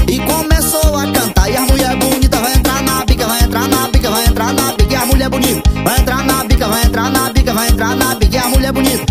e começou a cantar. E a mulher bonita vai entrar na bica, vai entrar na bica, vai entrar na bica. E a mulher bonita vai entrar na bica, vai entrar na bica, vai entrar na bica. E a mulher bonita